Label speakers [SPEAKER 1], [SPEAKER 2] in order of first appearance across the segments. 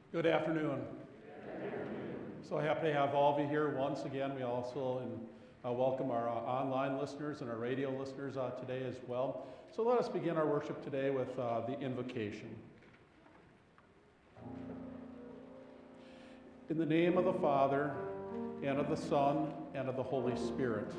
[SPEAKER 1] Good afternoon. So happy to have all of you here once again. We also welcome our online listeners and our radio listeners today as well. So let us begin our worship today with the invocation. In the name of the Father, and of the Son, and of the Holy Spirit.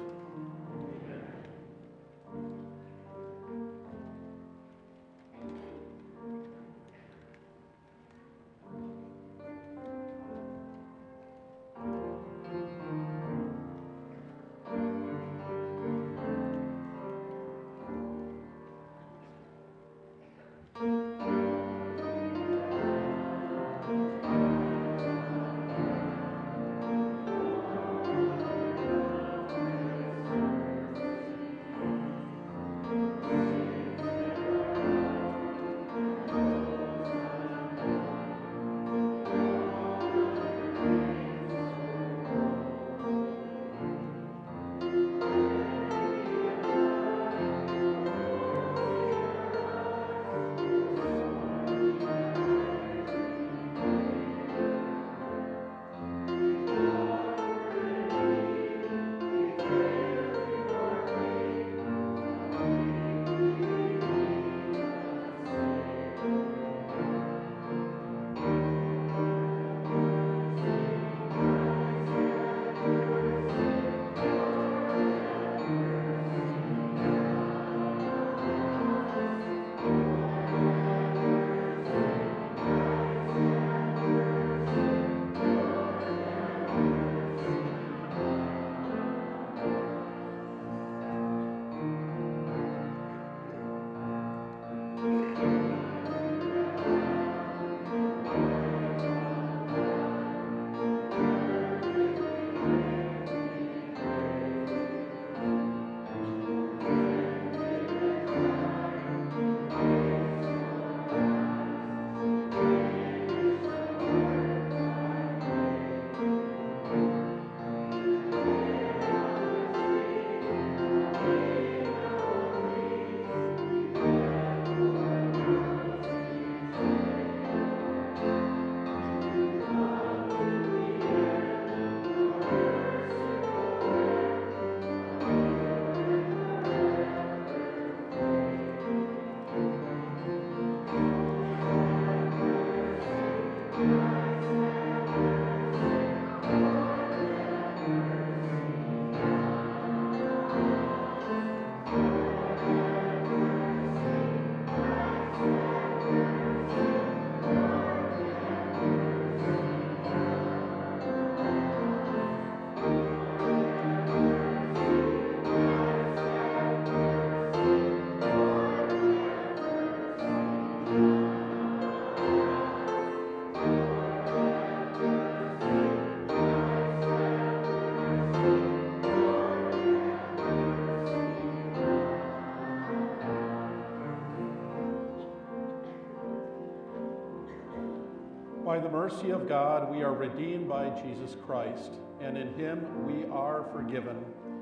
[SPEAKER 1] By the mercy of God, we are redeemed by Jesus Christ, and in him we are forgiven.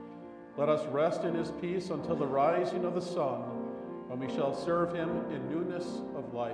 [SPEAKER 1] Let us rest in his peace until the rising of the sun, when we shall serve him in newness of life.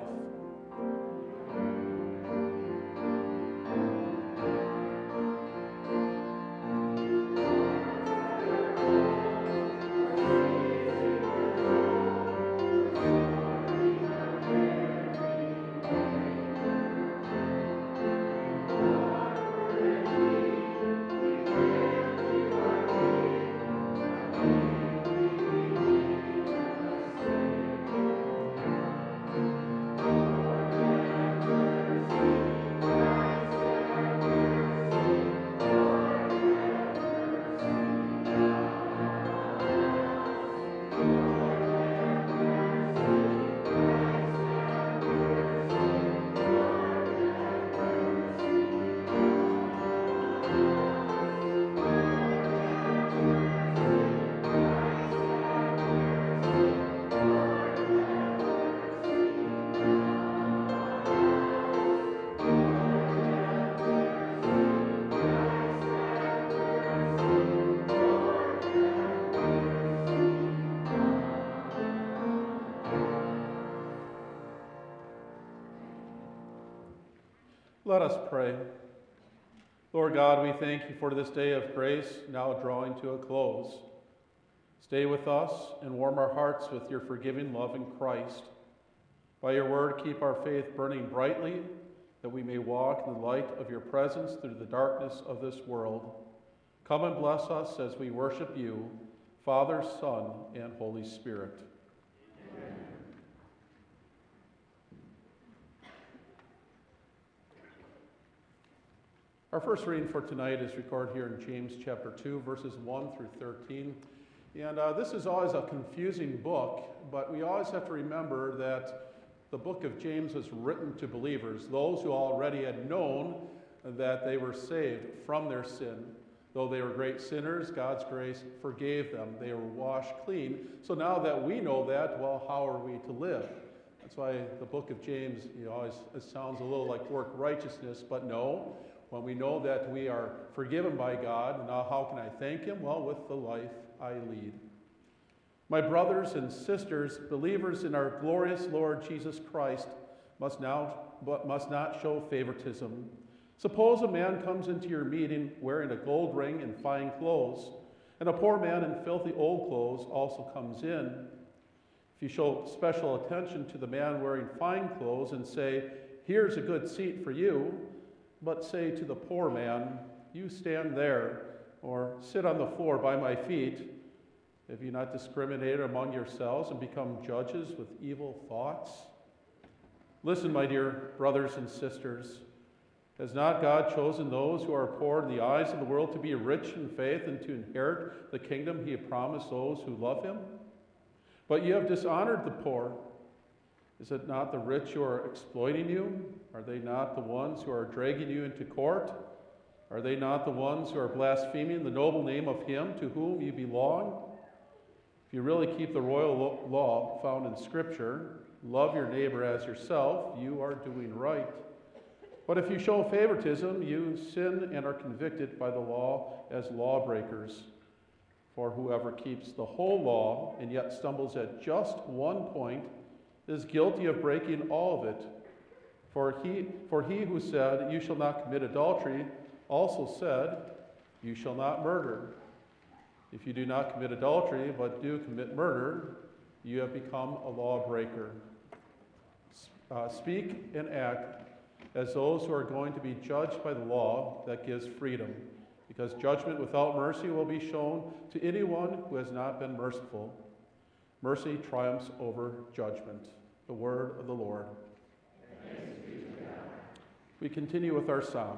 [SPEAKER 1] Let us pray. Lord God, we thank you for this day of grace now drawing to a close. Stay with us and warm our hearts with your forgiving love in Christ. By your word, keep our faith burning brightly, that we may walk in the light of your presence through the darkness of this world. Come and bless us as we worship you, Father, Son, and Holy Spirit. Amen. Our first reading for tonight is recorded here in James chapter 2, verses 1 through 13. And this is always a confusing book, but we always have to remember that the book of James was written to believers, those who already had known that they were saved from their sin. Though they were great sinners, God's grace forgave them. They were washed clean. So now that we know that, well, how are we to live? That's why the book of James, it sounds a little like work righteousness, but no. When we know that we are forgiven by God, now how can I thank him? Well, with the life I lead. My brothers and sisters, believers in our glorious Lord Jesus Christ, must not show favoritism. Suppose a man comes into your meeting wearing a gold ring and fine clothes, and a poor man in filthy old clothes also comes in. If you show special attention to the man wearing fine clothes and say, "Here's a good seat for you," but say to the poor man, "You stand there," or "Sit on the floor by my feet," have you not discriminated among yourselves and become judges with evil thoughts? Listen, my dear brothers and sisters. Has not God chosen those who are poor in the eyes of the world to be rich in faith and to inherit the kingdom he had promised those who love him? But you have dishonored the poor. Is it not the rich who are exploiting you? Are they not the ones who are dragging you into court? Are they not the ones who are blaspheming the noble name of him to whom you belong? If you really keep the royal law found in Scripture, love your neighbor as yourself, you are doing right. But if you show favoritism, you sin and are convicted by the law as lawbreakers. For whoever keeps the whole law and yet stumbles at just one point is guilty of breaking all of it. For he who said, "You shall not commit adultery," also said, "You shall not murder." If you do not commit adultery, but do commit murder, you have become a lawbreaker. Speak and act as those who are going to be judged by the law that gives freedom, because judgment without mercy will be shown to anyone who has not been merciful. Mercy triumphs over judgment. The word of the Lord. Thanks be to God. We continue with our psalm.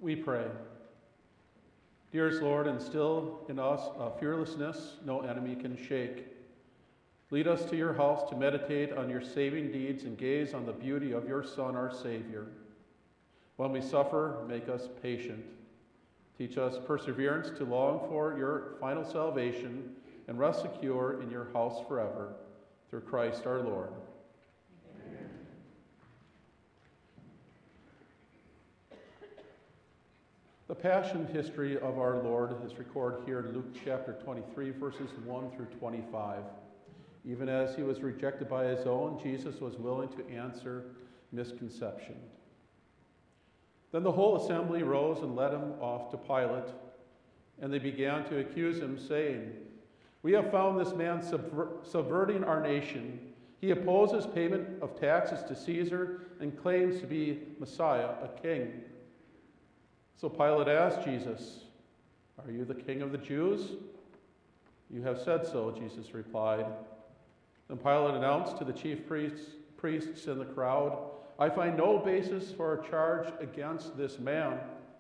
[SPEAKER 1] We pray. Dearest Lord, instill in us a fearlessness no enemy can shake. Lead us to your house to meditate on your saving deeds and gaze on the beauty of your Son, our Savior. When we suffer, make us patient. Teach us perseverance to long for your final salvation and rest secure in your house forever. Through Christ our Lord. Amen. The passion history of our Lord is recorded here in Luke chapter 23, verses 1 through 25. Even as he was rejected by his own, Jesus was willing to answer misconception. Then the whole assembly rose and led him off to Pilate, and they began to accuse him, saying, "We have found this man subverting our nation. He opposes payment of taxes to Caesar and claims to be Messiah, a king." So Pilate asked Jesus, "Are you the king of the Jews?" "You have said so," Jesus replied. Then Pilate announced to the chief priests and the crowd, "I find no basis for a charge against this man."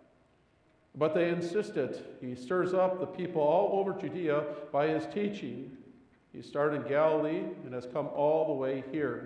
[SPEAKER 1] But they insisted. "He stirs up the people all over Judea by his teaching. He started in Galilee and has come all the way here."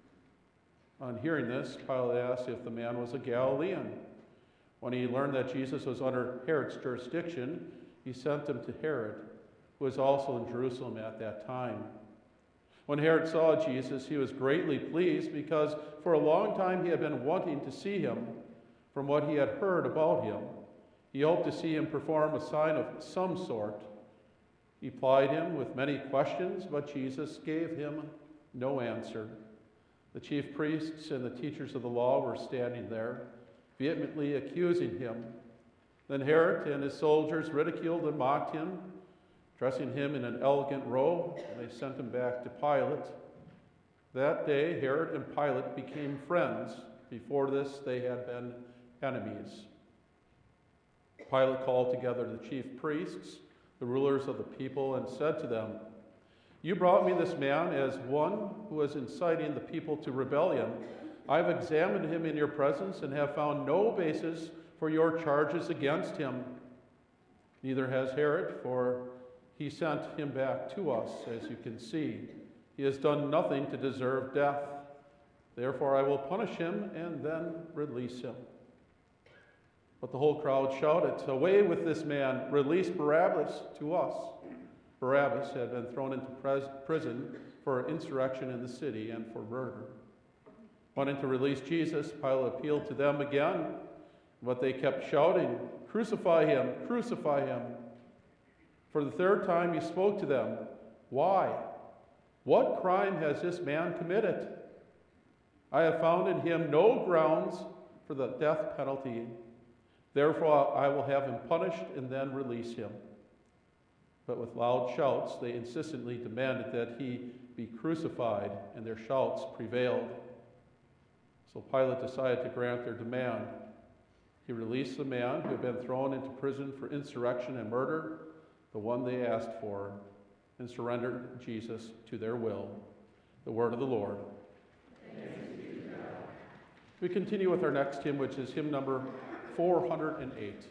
[SPEAKER 1] On hearing this, Pilate asked if the man was a Galilean. When he learned that Jesus was under Herod's jurisdiction, he sent him to Herod, who was also in Jerusalem at that time. When Herod saw Jesus, he was greatly pleased because for a long time he had been wanting to see him from what he had heard about him. He hoped to see him perform a sign of some sort. He plied him with many questions, but Jesus gave him no answer. The chief priests and the teachers of the law were standing there, vehemently accusing him. Then Herod and his soldiers ridiculed and mocked him, dressing him in an elegant robe, and they sent him back to Pilate. That day, Herod and Pilate became friends. Before this, they had been enemies. Pilate called together the chief priests, the rulers of the people, and said to them, "You brought me this man as one who was inciting the people to rebellion. I have examined him in your presence and have found no basis for your charges against him. Neither has Herod, for he sent him back to us, as you can see. He has done nothing to deserve death. Therefore I will punish him and then release him." But the whole crowd shouted, "Away with this man! Release Barabbas to us!" Barabbas had been thrown into prison for insurrection in the city and for murder. Wanting to release Jesus, Pilate appealed to them again, but they kept shouting, "Crucify him! Crucify him!" For the third time he spoke to them, "Why? What crime has this man committed? I have found in him no grounds for the death penalty. Therefore I will have him punished and then release him." But with loud shouts they insistently demanded that he be crucified, and their shouts prevailed. So Pilate decided to grant their demand. He released the man who had been thrown into prison for insurrection and murder, the one they asked for, and surrendered Jesus to their will. The word of the Lord. Thanks be to God. We continue with our next hymn, which is hymn number 408.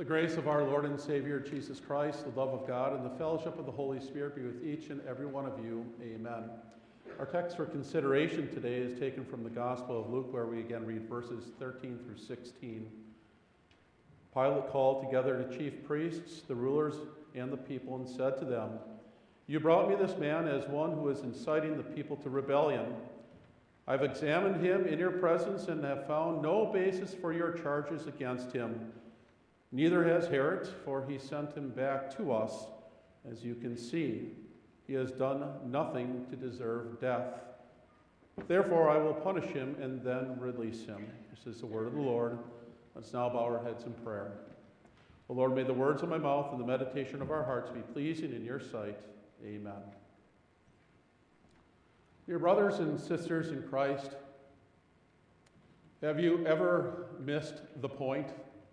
[SPEAKER 1] The grace of our Lord and Savior Jesus Christ, the love of God, and the fellowship of the Holy Spirit be with each and every one of you. Amen. Our text for consideration today is taken from the Gospel of Luke, where we again read verses 13 through 16. Pilate called together the chief priests, the rulers, and the people, and said to them, "You brought me this man as one who is inciting the people to rebellion. I've examined him in your presence and have found no basis for your charges against him. Neither has Herod, for he sent him back to us. As you can see, he has done nothing to deserve death. Therefore, I will punish him and then release him." This is the word of the Lord. Let's now bow our heads in prayer. O Lord, may the words of my mouth and the meditation of our hearts be pleasing in your sight. Amen. Dear brothers and sisters in Christ, have you ever missed the point?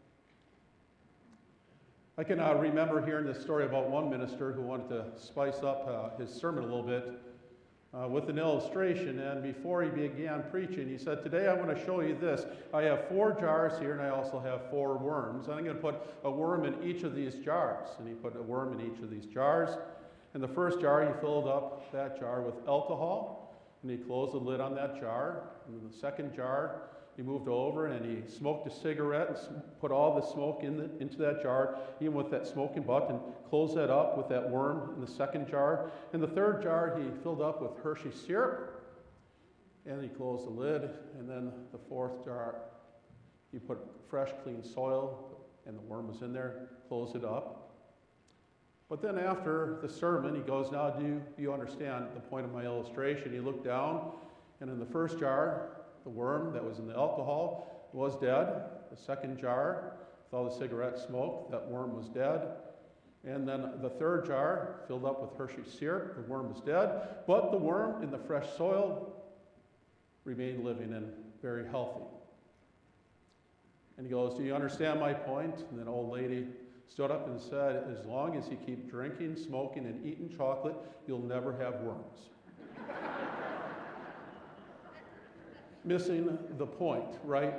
[SPEAKER 1] I can remember hearing this story about one minister who wanted to spice up his sermon a little bit with an illustration. And before he began preaching, he said, "Today I want to show you this. I have 4 jars here, and I also have 4 worms. And I'm going to put a worm in each of these jars." And he put a worm in each of these jars. In the first jar, he filled up that jar with alcohol, and he closed the lid on that jar. And in the second jar, he moved over and he smoked a cigarette and put all the smoke into that jar, even with that smoking butt, and closed that up with that worm in the second jar. In the third jar, he filled up with Hershey syrup, and he closed the lid. And then the fourth jar, he put fresh, clean soil, and the worm was in there, closed it up. But then after the sermon, he goes, "Now do you understand the point of my illustration?" He looked down, and in the first jar, the worm that was in the alcohol was dead. The second jar, with all the cigarette smoke, that worm was dead. And then the third jar, filled up with Hershey syrup, the worm was dead. But the worm in the fresh soil remained living and very healthy. And he goes, "Do you understand my point?" And then an old lady stood up and said, "As long as you keep drinking, smoking, and eating chocolate, you'll never have worms." Missing the point, right?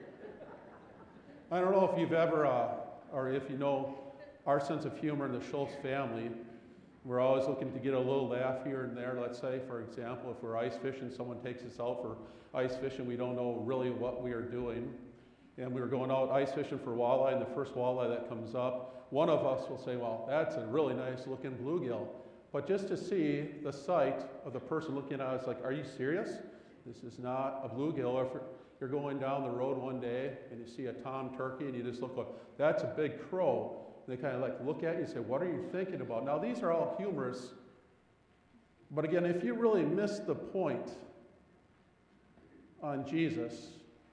[SPEAKER 1] I don't know if you've ever, or if you know our sense of humor in the Schultz family. We're always looking to get a little laugh here and there. Let's say, for example, if we're ice fishing, someone takes us out for ice fishing, we don't know really what we are doing. And we were going out ice fishing for walleye, and the first walleye that comes up, one of us will say, "Well, that's a really nice looking bluegill." But just to see the sight of the person looking at us like, "Are you serious? This is not a bluegill." Or if you're going down the road one day and you see a tom turkey and you just look like, "That's a big crow." And they kind of like look at you and say, "What are you thinking about?" Now, these are all humorous. But again, if you really miss the point on Jesus,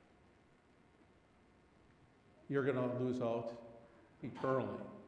[SPEAKER 1] you're going to lose out eternally.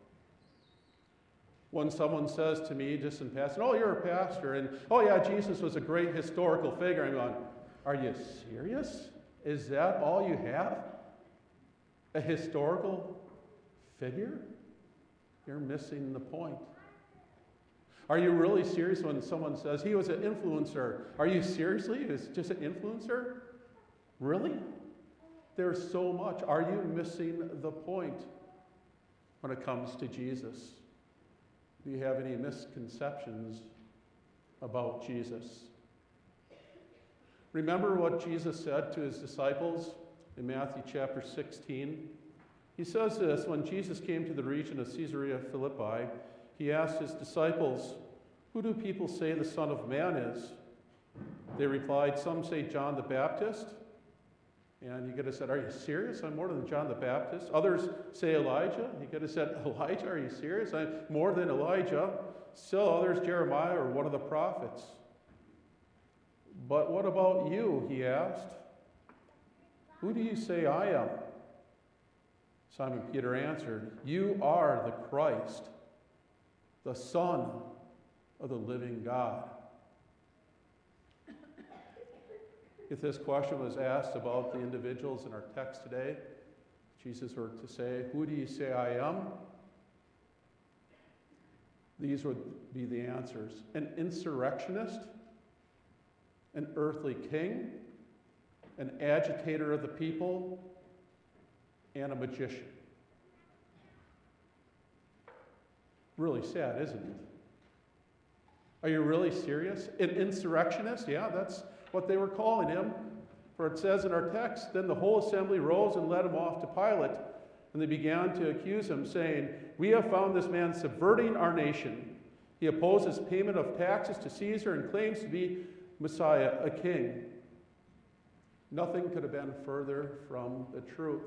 [SPEAKER 1] When someone says to me just in passing, "Oh, you're a pastor," and "Oh yeah, Jesus was a great historical figure," I'm going, "Are you serious? Is that all you have? A historical figure?" You're missing the point. Are you really serious when someone says he was an influencer? Are you seriously? He was just an influencer? Really? There's so much. Are you missing the point when it comes to Jesus? Do you have any misconceptions about Jesus? Remember what Jesus said to his disciples in Matthew chapter 16? He says this: when Jesus came to the region of Caesarea Philippi, he asked his disciples, "Who do people say the Son of Man is?" They replied, "Some say John the Baptist." And he could have said, "Are you serious? I'm more than John the Baptist." Others say Elijah. He could have said, "Elijah, are you serious? I'm more than Elijah." Still others, Jeremiah or one of the prophets. "But what about you?" he asked. "Who do you say I am?" Simon Peter answered, "You are the Christ, the Son of the living God." If this question was asked about the individuals in our text today, Jesus were to say, "Who do you say I am?" These would be the answers: an insurrectionist, an earthly king, an agitator of the people, and a magician. Really sad, isn't it? Are you really serious? An insurrectionist? Yeah, that's what they were calling him. For it says in our text, then the whole assembly rose and led him off to Pilate, and they began to accuse him, saying, we have found this man subverting our nation. He opposes payment of taxes to Caesar and claims to be Messiah, a king. Nothing could have been further from the truth.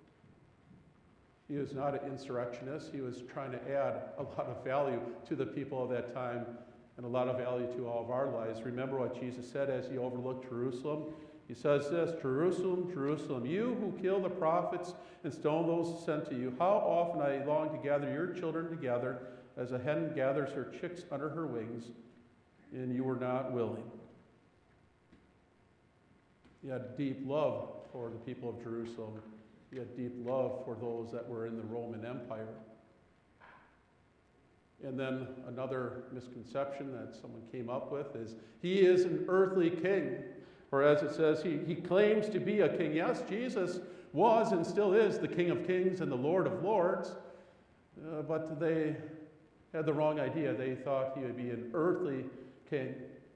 [SPEAKER 1] He was not an insurrectionist. He was trying to add a lot of value to the people of that time and a lot of value to all of our lives. Remember what Jesus said as he overlooked Jerusalem? He says this, Jerusalem, Jerusalem, you who kill the prophets and stone those sent to you, how often I long to gather your children together as a hen gathers her chicks under her wings, and you were not willing. He had deep love for the people of Jerusalem. He had deep love for those that were in the Roman Empire. And then another misconception that someone came up with is he is an earthly king. Or as it says, he claims to be a king. Yes, Jesus was and still is the King of Kings and the Lord of Lords. But they had the wrong idea. They thought he would be an earthly king.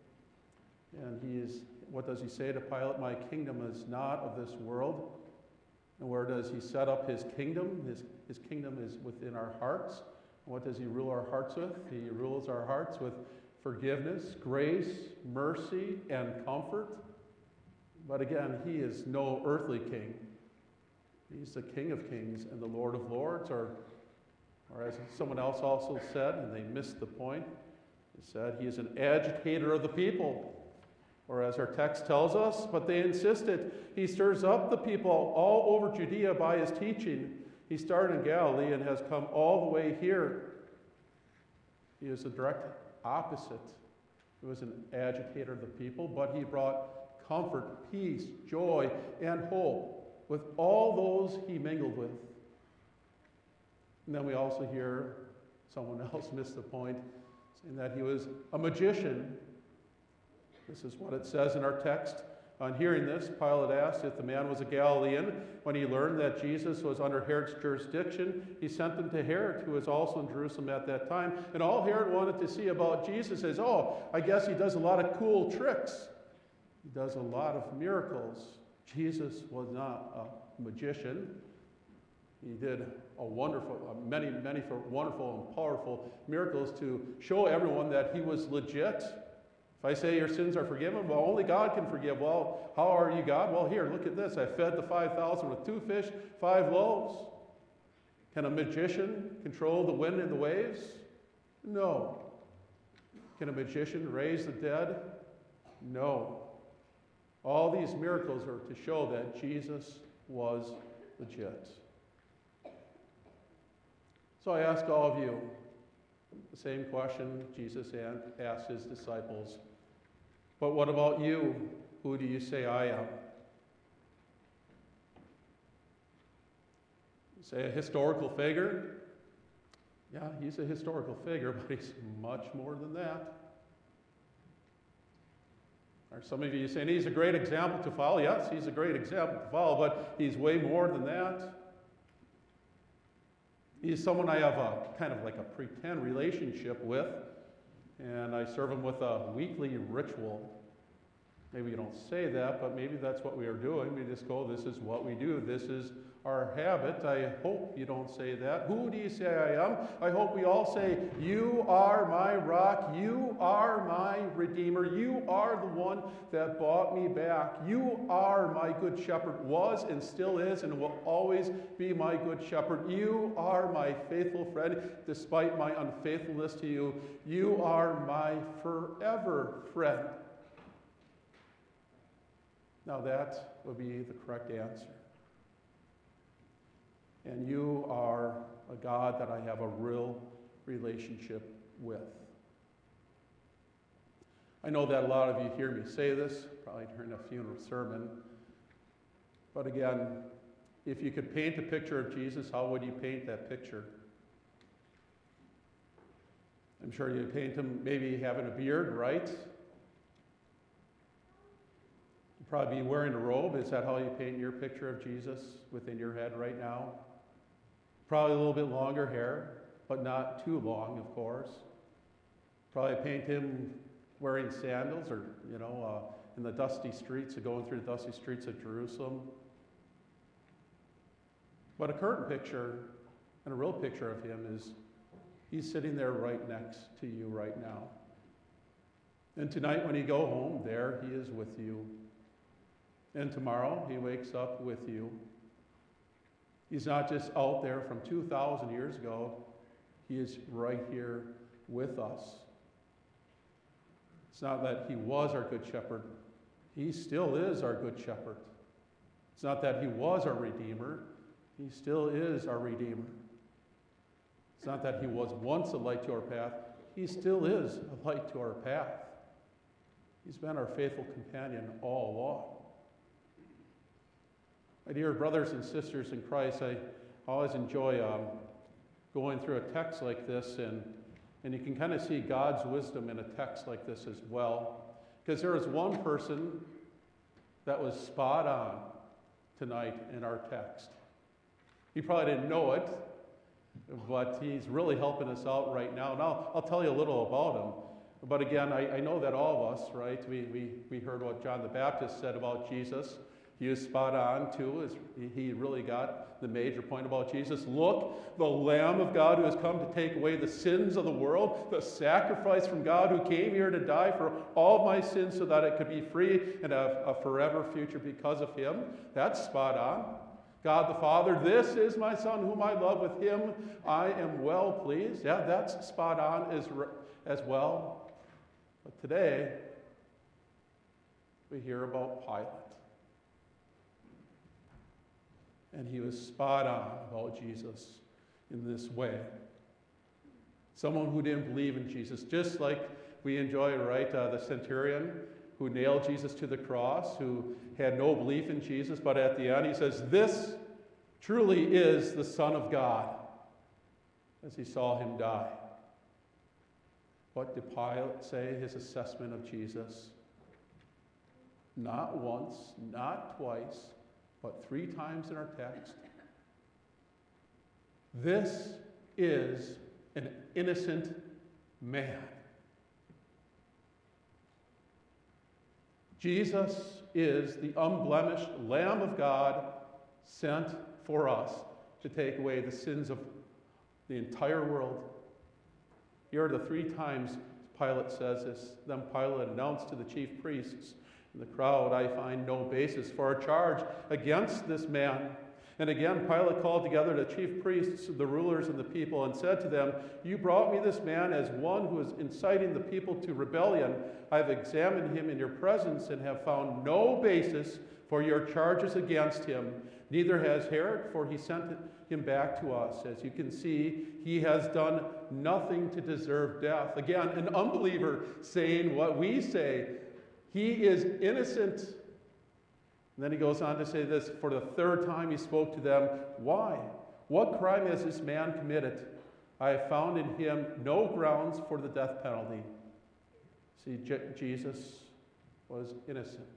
[SPEAKER 1] And what does he say to Pilate? My kingdom is not of this world. And where does he set up his kingdom? His kingdom is within our hearts. And what does he rule our hearts with? He rules our hearts with forgiveness, grace, mercy, and comfort. But again, he is no earthly king. He's the King of Kings and the Lord of Lords, or as someone else also said, and they missed the point, they said he is an agitator of the people. Or as our text tells us, but they insisted, he stirs up the people all over Judea by his teaching. He started in Galilee and has come all the way here. He is the direct opposite. He was an agitator of the people, but he brought comfort, peace, joy, and hope with all those he mingled with. And then we also hear someone else miss the point, saying that he was a magician. This is what it says in our text. On hearing this, Pilate asked if the man was a Galilean. When he learned that Jesus was under Herod's jurisdiction, he sent him to Herod, who was also in Jerusalem at that time. And all Herod wanted to see about Jesus is, I guess he does a lot of cool tricks. He does a lot of miracles. Jesus was not a magician. He did many wonderful and powerful miracles to show everyone that he was legit. If I say your sins are forgiven, well, only God can forgive. Well, how are you, God? Well, here, look at this. I fed the 5,000 with 2 fish, 5 loaves. Can a magician control the wind and the waves? No. Can a magician raise the dead? No. All these miracles are to show that Jesus was legit. So I ask all of you the same question Jesus asked his disciples. But what about you? Who do you say I am? You say a historical figure? Yeah, he's a historical figure, but he's much more than that. Are some of you saying he's a great example to follow? Yes, he's a great example to follow, but he's way more than that. He's someone I have a kind of like a pretend relationship with, and I serve him with a weekly ritual. Maybe you don't say that, but maybe that's what we are doing. We just go, this is what we do. This is our habit. I hope you don't say that. Who do you say I am? I hope we all say, you are my rock. You are my redeemer. You are the one that bought me back. You are my good shepherd, was and still is and will always be my good shepherd. You are my faithful friend, despite my unfaithfulness to you. You are my forever friend. Now that would be the correct answer. And you are a God that I have a real relationship with. I know that a lot of you hear me say this, probably during a funeral sermon. But again, if you could paint a picture of Jesus, how would you paint that picture? I'm sure you'd paint him maybe having a beard, right? You'd probably be wearing a robe. Is that how you paint your picture of Jesus within your head right now? Probably a little bit longer hair. but not too long, of course. Probably paint him wearing sandals or, in the dusty streets, going through the dusty streets of Jerusalem. But a current picture and a real picture of him is he's sitting there right next to you right now. And tonight when you go home, there he is with you. And tomorrow he wakes up with you. He's not just out there from 2,000 years ago. He is right here with us. It's not that he was our good shepherd. He still is our good shepherd. It's not that he was our Redeemer. He still is our Redeemer. It's not that he was once a light to our path. He still is a light to our path. He's been our faithful companion all along. My dear brothers and sisters in Christ, I always enjoy going through a text like this, and you can kind of see God's wisdom in a text like this as well. Because there was one person that was spot on tonight in our text. He probably didn't know it, but he's really helping us out right now. And I'll tell you a little about him. But again, I know that all of us, right, we heard what John the Baptist said about Jesus. He was spot on, too. He really got the major point about Jesus. Look, the Lamb of God who has come to take away the sins of the world, the sacrifice from God who came here to die for all my sins so that it could be free and have a forever future because of him. That's spot on. God the Father, this is my Son whom I love. With him I am well pleased. Yeah, that's spot on as well. But today, we hear about Pilate. And he was spot on about Jesus in this way. Someone who didn't believe in Jesus, just like we enjoy, right, the centurion who nailed Jesus to the cross, who had no belief in Jesus, but at the end he says, "This truly is the Son of God," as he saw him die. What did Pilate say, his assessment of Jesus? Not once, not twice, but 3 times in our text. This is an innocent man. Jesus is the unblemished Lamb of God sent for us to take away the sins of the entire world. Here are the 3 times Pilate says this. Then Pilate announced to the chief priests and the crowd, "I find no basis for a charge against this man." And again, Pilate called together the chief priests, the rulers, and the people, and said to them, "You brought me this man as one who is inciting the people to rebellion. I have examined him in your presence and have found no basis for your charges against him. Neither has Herod, for he sent him back to us. As you can see, he has done nothing to deserve death." Again, an unbeliever saying what we say. He is innocent. And then he goes on to say this, for the 3rd time he spoke to them, "Why? What crime has this man committed? I have found in him no grounds for the death penalty." See, Jesus was innocent.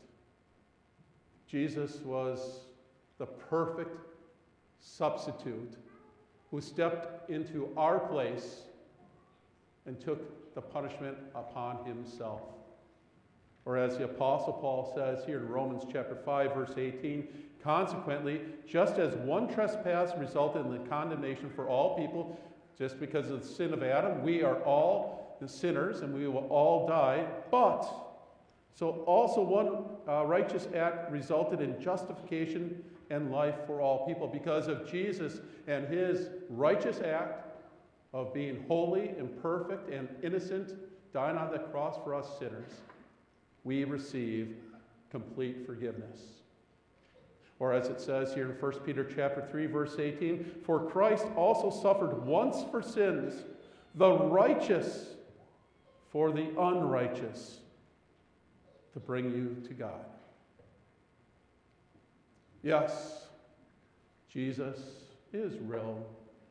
[SPEAKER 1] Jesus was the perfect substitute who stepped into our place and took the punishment upon himself. Or as the Apostle Paul says here in Romans chapter 5, verse 18, "Consequently, just as one trespass resulted in the condemnation for all people, just because of the sin of Adam, we are all the sinners and we will all die. But so also one righteous act resulted in justification and life for all people." Because of Jesus and his righteous act of being holy and perfect and innocent, dying on the cross for us sinners, we receive complete forgiveness. Or as it says here in 1 Peter chapter 3, verse 18, "For Christ also suffered once for sins, the righteous for the unrighteous, to bring you to God." Yes, Jesus is real.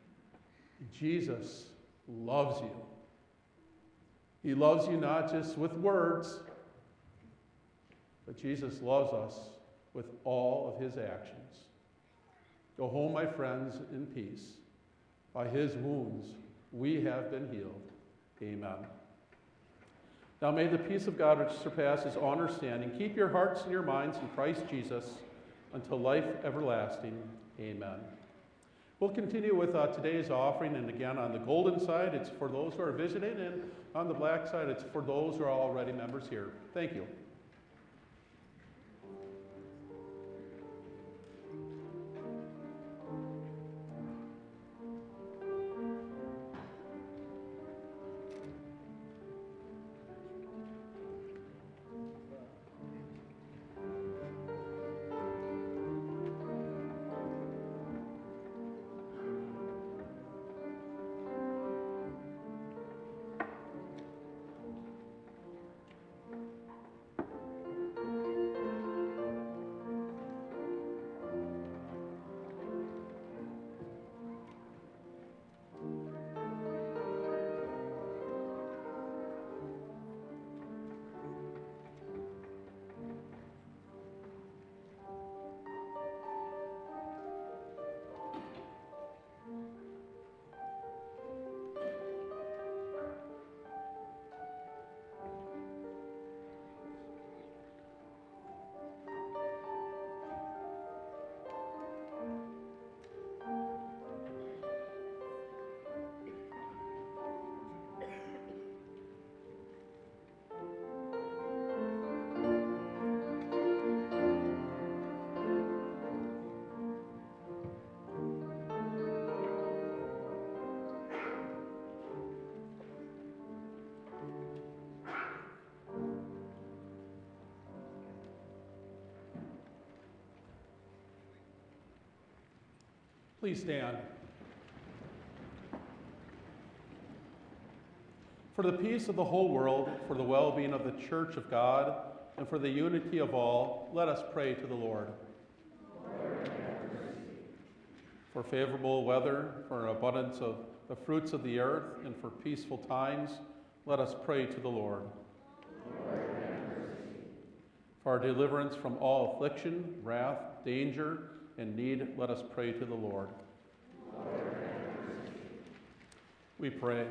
[SPEAKER 1] Jesus loves you. He loves you not just with words, but Jesus loves us with all of his actions. Go home, my friends, in peace. By his wounds We have been healed. Amen. Now may the peace of God, which surpasses all understanding, keep your hearts and your minds in Christ Jesus until life everlasting. Amen. We'll continue with today's offering, and again, on the golden side, it's for those who are visiting, and on the black side, it's for those who are already members here. Thank you. Please stand. For the peace of the whole world, for the well-being of the Church of God, and for the unity of all, let us pray to the Lord. For favorable weather, for an abundance of the fruits of the earth, and for peaceful times, let us pray to the Lord. For our deliverance from all affliction, wrath, danger, and need, let us pray to the Lord. We pray.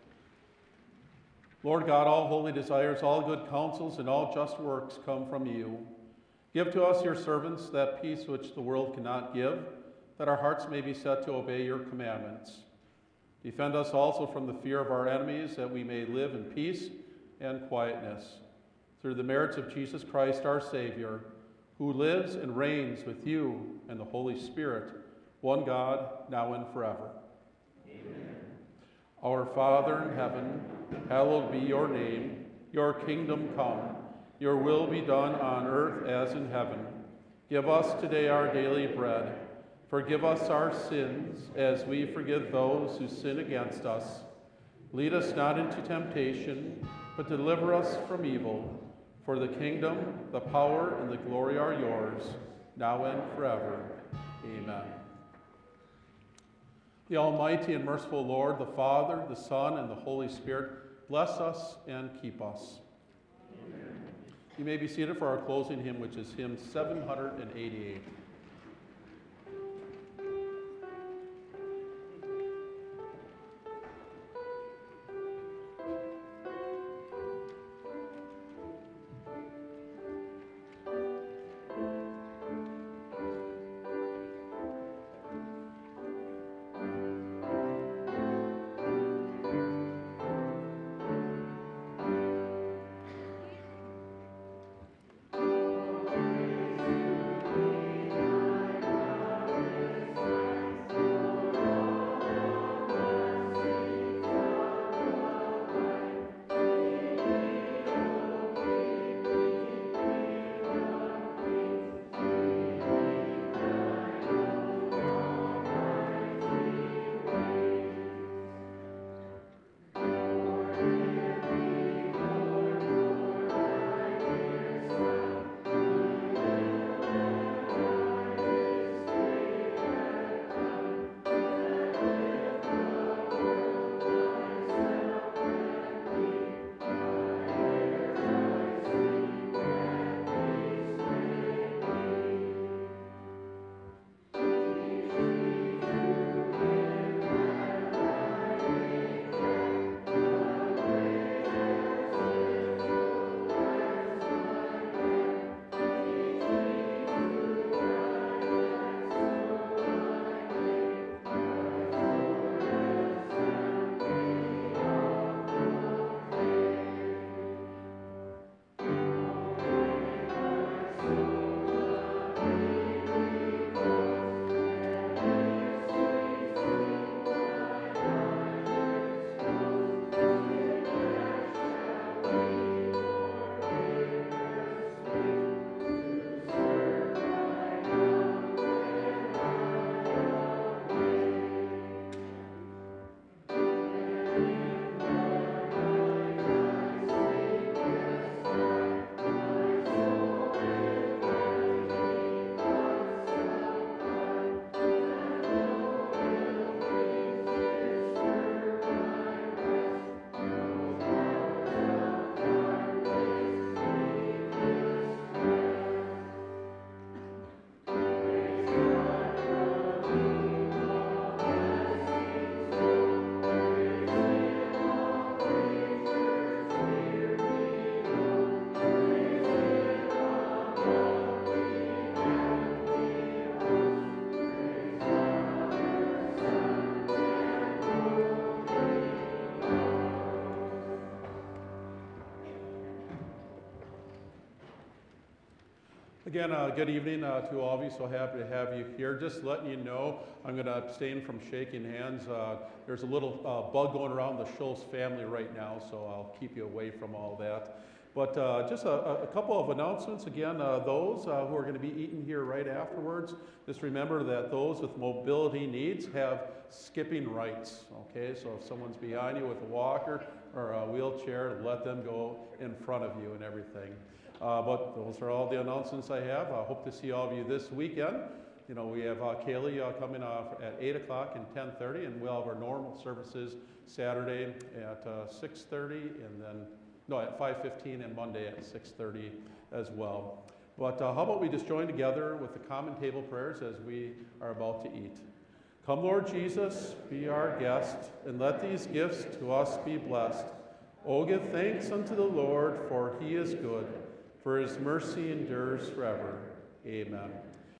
[SPEAKER 1] Lord God, all holy desires, all good counsels, and all just works come from you. Give to us, your servants, that peace which the world cannot give, that our hearts may be set to obey your commandments. Defend us also from the fear of our enemies, that we may live in peace and quietness. Through the merits of Jesus Christ, our Savior, who lives and reigns with you and the Holy Spirit, one God, now and forever. Amen. Our Father in heaven, hallowed be your name. Your kingdom come. Your will be done on earth as in heaven. Give us today our daily bread. Forgive us our sins as we forgive those who sin against us. Lead us not into temptation, but deliver us from evil. For the kingdom, the power, and the glory are yours, now and forever. Amen. The Almighty and merciful Lord, the Father, the Son, and the Holy Spirit, bless us and keep us. Amen. You may be seated for our closing hymn, which is hymn 788. Again, good evening to all of you. So happy to have you here. Just letting you know, I'm going to abstain from shaking hands. There's a little bug going around the Schultz family right now, so I'll keep you away from all that. But just a couple of announcements. Again, those who are going to be eating here right afterwards, just remember that those with mobility needs have skipping rights. Okay, so if someone's behind you with a walker or a wheelchair, let them go in front of you and everything. But those are all the announcements I have. I hope to see all of you this weekend. You know, we have Kaylee coming at 8 o'clock and 10:30, and we'll have our normal services Saturday at 6:30, and then, no, at 5:15, and Monday at 6:30 as well. But how about we just join together with the common table prayers as we are about to eat. Come, Lord Jesus, be our guest, and let these gifts to us be blessed. Oh, give thanks unto the Lord, for he is good, for his mercy endures forever. Amen.